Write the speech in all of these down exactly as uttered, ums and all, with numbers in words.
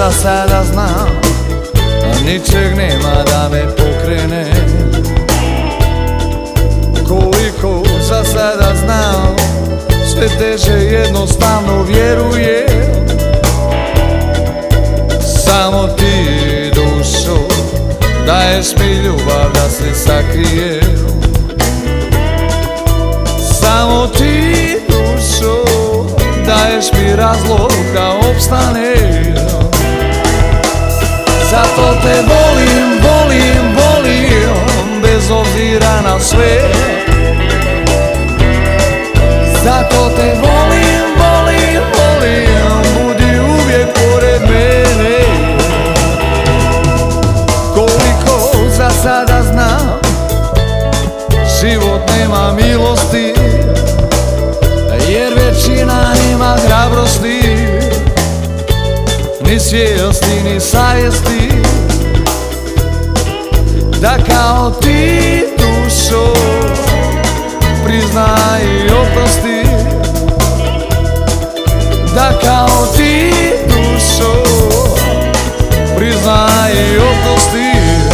za sada znam, a ničeg nema da me pokrene. Koliko za sada znam, sve teže jednostavno vjerujem. Samo ti, dušo, daješ mi ljubav da se sakrijem. Samo ti, dušo, daješ mi razlog da opstanem. Zato te volim, volim, volim, bez obzira na sve. Zato te volim, volim, volim, budi uvijek pored mene. Koliko za sada znam, život nema milosti, jer većina nema hrabrosti, ni svijesti, ni savjesti, da kao ti, dušo, priznaj i oprosti. Da kao ti, dušo, priznaj i oprosti.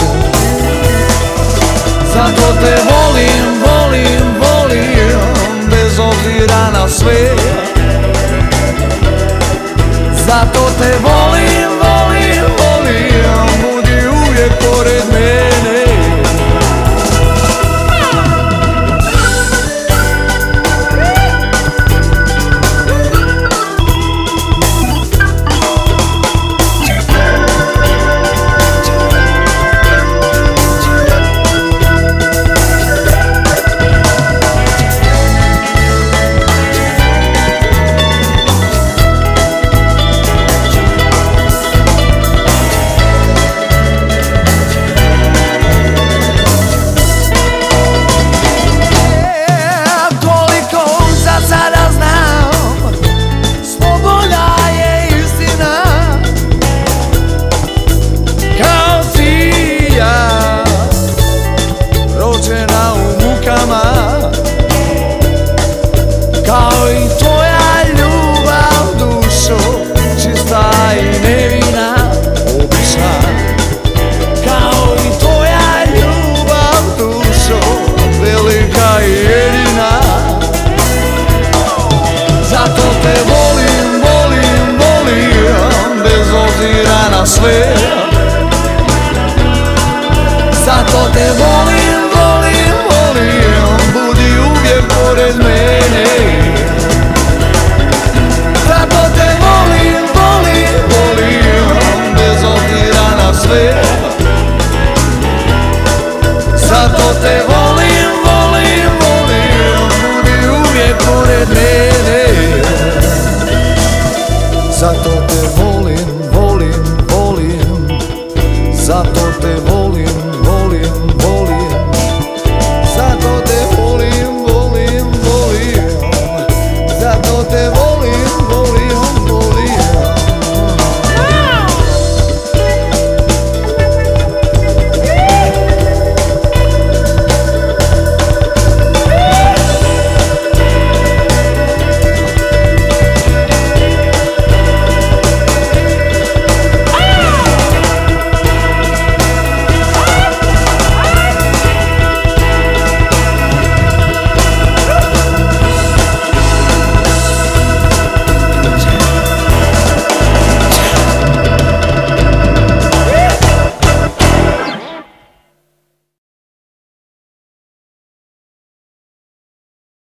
Zato te volim, volim, volim, bez obzira na sve. Zato te volim, volim, volim, budi uvijek pored mene. Kao i tvoja ljubav, dušo, čista i nevina, obična. Kao i tvoja ljubav, dušo, velika i jedina. Zato te volim, volim, volim, bez obzira na sve. Zato te volim.